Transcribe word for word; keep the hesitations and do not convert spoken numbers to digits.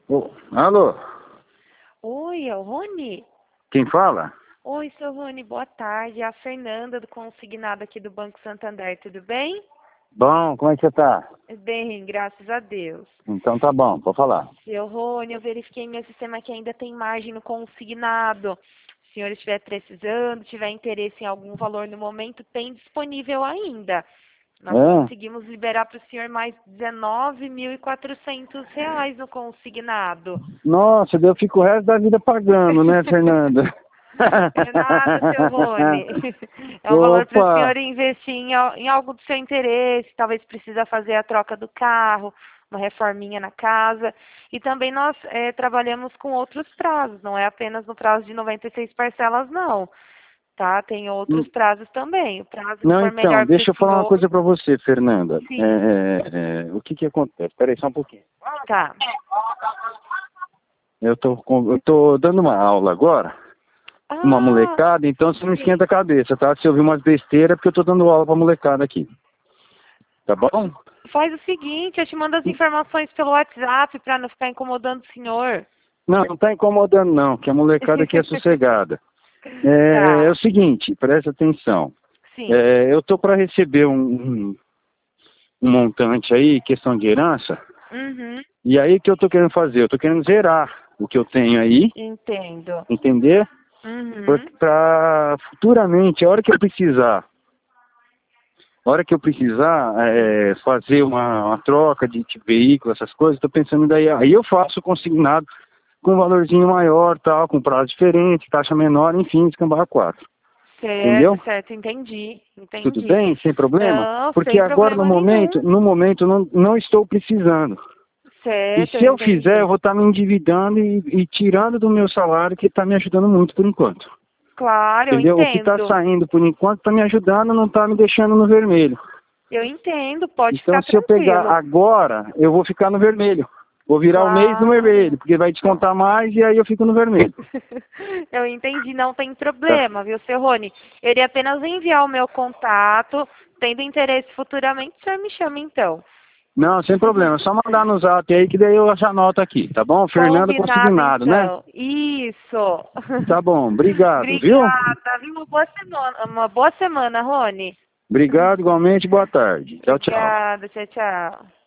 Ô, alô? Oi, é o Rony? Quem fala? Oi, seu Rony, boa tarde. É a Fernanda do Consignado aqui do Banco Santander, tudo bem? Bom, como é que você tá? Bem, graças a Deus. Então tá bom, pode falar. Seu Rony, eu verifiquei em meu sistema que ainda tem margem no consignado. Se o senhor estiver precisando, tiver interesse em algum valor no momento, tem disponível ainda. Nós É? conseguimos liberar para o senhor mais dezenove mil e quatrocentos reais no consignado. Nossa, daí eu fico o resto da vida pagando, né, Fernanda? É nada, seu Rony. É um valor para o Opa! senhor investir em, al- em algo do seu interesse. Talvez precisa fazer a troca do carro, uma reforminha na casa. E também nós eh, trabalhamos com outros prazos. Não é apenas no prazo de noventa e seis parcelas, não. Tá? Tem outros Hum, prazos também. O prazo que Não, for então, melhor para o deixa eu falar uma senhor. coisa pra você, Fernanda. É, Sim. é, é, o que que acontece? Espera aí só um pouquinho. Tá. Eu tô, com- eu tô dando uma aula agora, uma Ah, molecada, então você não sim. esquenta a cabeça, tá? Se eu ouvir umas besteiras, é porque eu tô dando aula pra molecada aqui. Tá bom? Faz o seguinte, eu te mando as informações pelo WhatsApp para não ficar incomodando o senhor. Não, não tá incomodando não, que a molecada aqui é sossegada. É, é Tá. o seguinte, presta atenção. Sim. É, eu tô para receber um, um, um montante aí, questão de herança, Uhum. e aí o que eu tô querendo fazer? Eu tô querendo zerar o que eu tenho aí, Entendo. entender? Uhum. Para futuramente, a hora que eu precisar, a hora que eu precisar é, fazer uma, uma troca de, de veículo, essas coisas, tô pensando daí, aí eu faço consignado com um valorzinho maior, tal, com prazo diferente, taxa menor, enfim, descambar quatro. Certo, Entendeu? certo, entendi, Tudo entendi. bem, sem problema? Não, Porque sem agora no problema momento, nenhum. no momento não, não estou precisando. E Certo, se eu eu fizer, eu entendi. vou estar me endividando e, e tirando do meu salário, que está me ajudando muito por enquanto. Claro, eu Entendeu? O que está entendo. saindo por enquanto está me ajudando, não está me deixando no vermelho. Eu entendo, pode Então ficar se eu pegar tranquilo. agora, eu vou ficar no vermelho. Vou virar o mês no Claro. vermelho, porque vai descontar mais e aí eu fico no vermelho. Eu entendi, não tem Tá? problema, viu, seu Rony? Eu iria apenas enviar o meu contato. Tendo interesse futuramente, o senhor me chama então. Não, sem problema. É só mandar no zap aí que daí eu já anoto aqui, tá bom? Fernando Combinado, Consignado, né? então. Isso. Tá bom, obrigado, viu? Obrigada. Viu? Uma boa semana, uma boa semana, Rony. Obrigado igualmente, boa tarde. Tchau, tchau. Obrigada. Tchau, tchau.